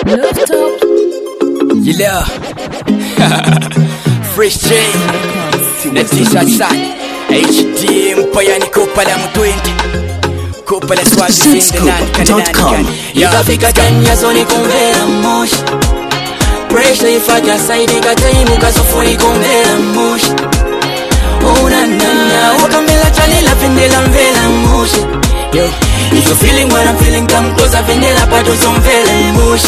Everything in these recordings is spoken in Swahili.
Rooftop. Yeah. Fresh J. Natisha sana. HD mpaya ni kopa la mtwende. Kopa la swazi zinde nani kanani. Ikafika time ya zoni konvera moshi. Pressure ifanya side kataimu kasofuri konvera moshi. Una nana wakambela chalila pendela mvela moshi. Yo, if you feeling what I'm feeling, come closer, vendela pato son vela moshi.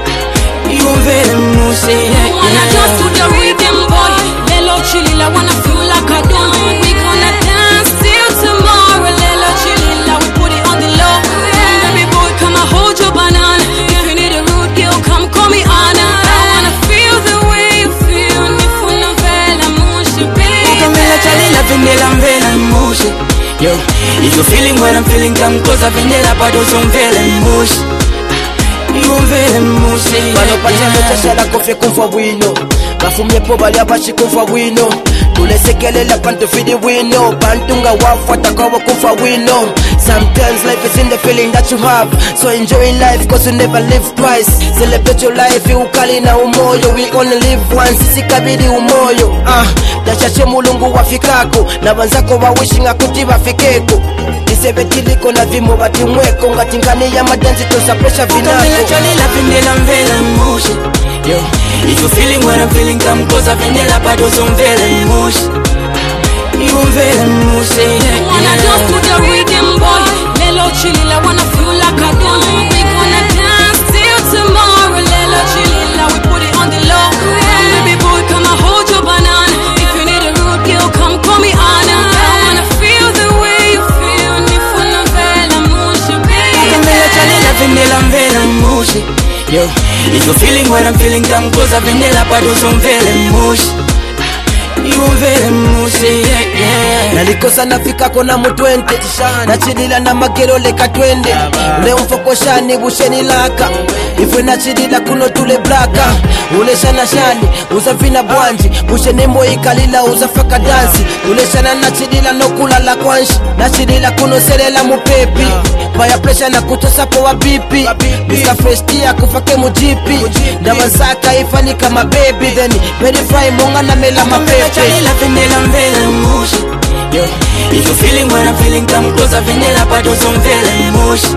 You vela moshi, yeah. Wanna dance to the rhythm, boy. Lelo chilila, wanna feel like I don't. We gonna dance till tomorrow. Lelo chilila, we put it on the low. Baby boy, come and hold your banana. If you need a rude girl, come call me Anna. I wanna feel the way you feel. Nifuna vela moshi, baby. Wakambela chalila pendela mvela moshi. Yo, if you feeling what I'm feeling, come closer, vendela pato son vela moshi. You vela moshi, Bano pachano chashala kofe kumfa wino Bafumye po bali abashi kumfa wino Tulesekelela pantu fidi wino Bantunga wafata kawa kumfa wino Sometimes life is in the feeling that you have So enjoy life cause you never live twice Celebrate your life ukali na umoyo We only live once sikabidi umoyo Dashache mulungu wafikako Na banzako wa wishing akuti wafikeko Isebetiliko na vimo bati mweko Ngatingani ya madanzi tosa presha vinako wakambela chalila pendela mvela moshi. Yo, if you feeling what I'm feeling, come closer, vendela pato son vela moshi. You vela moshi, yeah. Wanna dance to the rhythm, boy. Lelo chilila, wanna feel like I don't. We gonna dance till tomorrow. Lelo chilila, we put it on the low. Baby boy, come and hold your banana. If you need a rude girl, come call me Anna. I wanna feel the way you feel. Nifuna vela moshi, baby. Wakambela chalila pendela mvela moshi. Yo, if you feeling what I'm feeling, come closer, vendela pato son vela moshi. You vela moshi, yeah. Nalikosa nafika kona mutwente Nachidila na magero leka twende Ule mfokoshani busheni laka Ifwe nachidila kuno tule blaka Ule shana shani uzafina bwanji Busheni mbo ikalila uzafaka dansi Ule shana nachidila no kulala kwanshi Nachidila kuno selela mupepi Maya presha na kutosa po wa bipi Mr. Festia kufake mujipi Ndamazaka ifani kama baby Then verify monga na mela mapepe Chalila vendela mvela moshi. Yo, if you feeling what I'm feeling, come closer, vendela pato son vela moshi.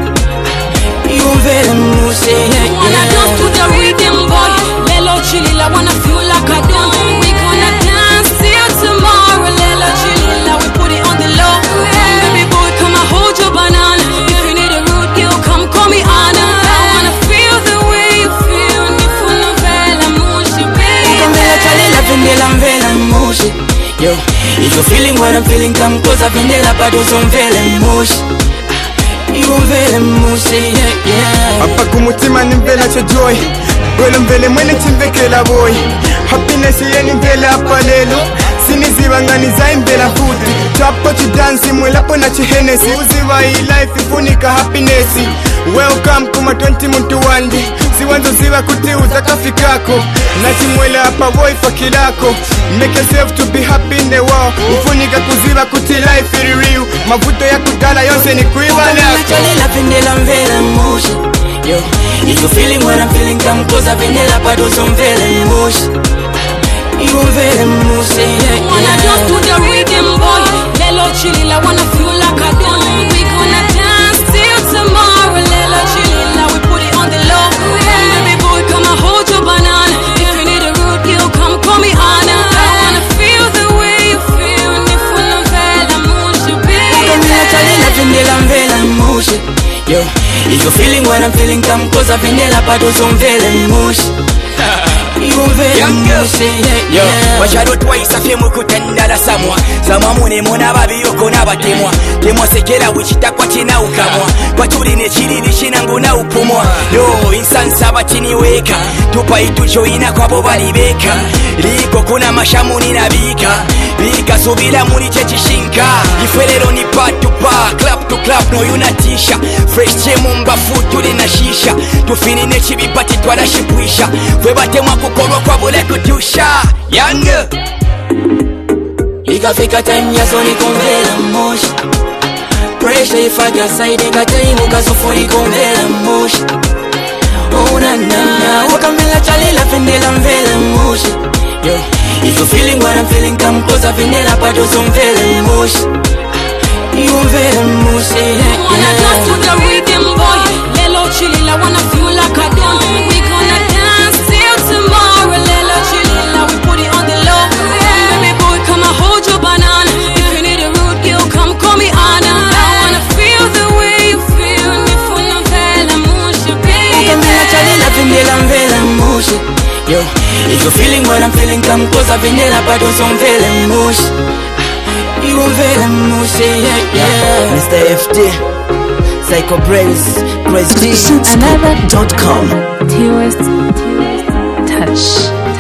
You vela moshi, yeah. Wanna dance to the rhythm, boy. Lelo chilila, wanna feel like I don't. We gonna dance till tomorrow. Lelo chilila, we put it on the low. Baby boy, come and hold your banana. If you need a rude girl, come call me Anna. I wanna feel the way you feel. Nifuna vela moshi, baby. Wakambela chalila vendela mvela moshi. Yo, if you feeling what I'm feeling, come closer, vendela pato son vela moshi. You vela moshi, yeah. Apa kumutima ni mvela cha joy Gwelo mvele mwene chimbekela boy Happiness yeni mvela hapa lelo Siniziwa ngani za mvela futi Chapo chidansi mwelapo na chihenesi Uziwa hii life ifunika happiness Welcome kuma 20 muntu wandi Siwanzo ziwa kuti uzakafikako Nati mwela hapa boy fakilako Make yourself to be happy in the world Ufunika kuziwa kuti life ili real Mavuto ya kugala yonse ni kuiba Wakambela lako chalila pendela mvela moshi. Yo, if you feeling what I'm feeling, come closer, vendela pato son vela moshi. You vela moshi, yeah. Wanna dance to the rhythm, boy. Lelo chilila, wanna feel like I don't. We gonna dance till tomorrow. Lelo chilila, we put it on the low. Baby boy, come and hold your banana. If you need a rude girl, come call me Anna. I wanna feel the way you feel. Nifuna vela moshi, baby. Wakambela chalila pendela mvela moshi. Yo, if you feeling what I'm feeling, come closer, vendela pato son vela moshi. You vela moshi, Yo, yeah. basharo twice afye mukutenda la samwa Samwa mune mona babi yoko na batemwa Temwa sekera wichita kwa china ukamwa Kwa turi ne chiri ni shinangu na upumwa Yo, insansa batini weka Tupa itu joina kwa bobali beka Liko kuna mashamuni na bika Bika subila muri chechishinka Ifelero ni part to bar, clap to clap no yunatisha Fresh chemumba futuri na shisha Tufini ne chibipati twala shipwisha Fwe batemwa kukorwa kwa bole kutusha Young Ikafika time ya zoni konvela moshi. Pressure ifanya side kataimu kasofuri konvela moshi. Oh na na na Vanilla mvele mushi. Yo, if you feeling what I'm feeling, come closer. Vanilla padoso mvele mushi. You mvele mushi. Wanna dance to the rhythm, boy. Lelo chilila, wanna feel like I don't. We gonna dance till tomorrow. Lelo chilila, we put it on the low. Baby boy, come and hold your banana. If you need a rude girl, come call me Anna. I wanna feel the way you feel. Nifuna vela mushi, baby. Vanilla chalila, vanilla mvele mushi. Yo, if you feeling what I'm feeling, come closer. Vanilla padoso mvele mushi. You mvele mushi, yeah. Mr. FD, Psycho Brains, Grace G, Another Scoop.com. T-West Touch.